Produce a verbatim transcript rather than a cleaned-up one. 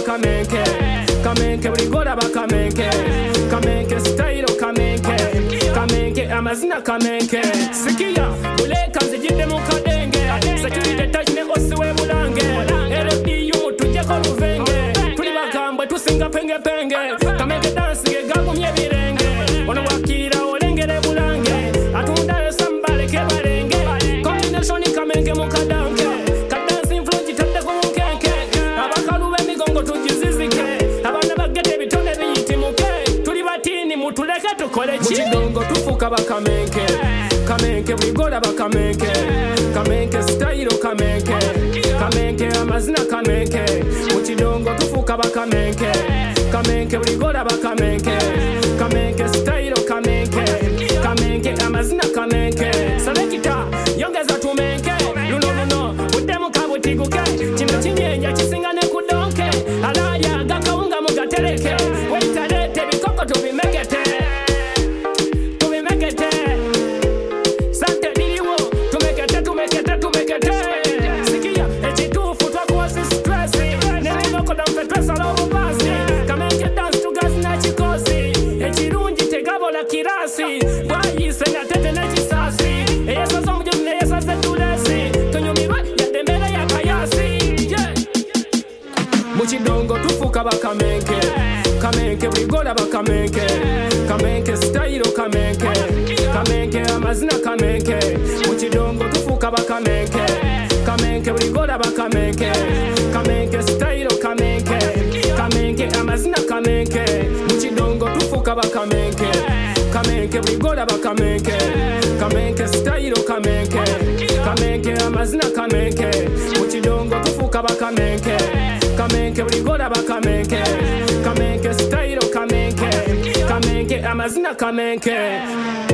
bakamenke kamenke buli gola bakamenke kamenke style kamenke kamenke amazina kamenke sikia buleka nzijide mu kadenge security touch ne osiwe bulange L D U tujye ko ruvenge tuli bagambwe tusinga penge penge kamenke dance ge gagumye birenge ono wakira olengere bulange atunda sambale ke barenge combination kamenke mu kadanke kadanse influence tadde ko mukenke abakalu b'emigongo tujizizike abana bagete bitone biyitimuke tuli batini mutuleke tukole ki mukidongo tufuka bakamenke kamenke buligola bakamenke kamenke style kamenke kamenke amazina kamenke mukidongo tufuka bakamenke kamenke buligola bakamenke kamenke style kamenke kamenke amazina kamenke salekita yongeza tumenke luno luno udemu kabutiguke kino kinyenya kisingane kudonke alaya gakaunga mugatereke weitalete bikoko tubimekete tubimekete sante liliwo tumekete tumekete tumekete sikia ekitufu twakuwasi stress nebiboko damfetwesa lobubasi kamenke dance tugazi nekikosi ekirungi tegabola kirasi bwayise ngatete nekisasi eyesoso mujuzi neyesase tulesi tonyumirwe yadembere yakayasi mukidongo tufuka bakamenke kamenke buligola bakamenke kamenke style kamenke kamenke amazina kamenke mukidongo tufuka bakamenke kamenke buligola bakamenke kamenke style kamenke kamenke amazina kamenke mukidongo tufuka bakamenke kamenke buligola bakamenke kamenke style kamenke kamenke amazina kamenke mukidongo tufuka bakamenke kamenke buligola bakamenke kamenke style kamenke kamenke amazina kamenke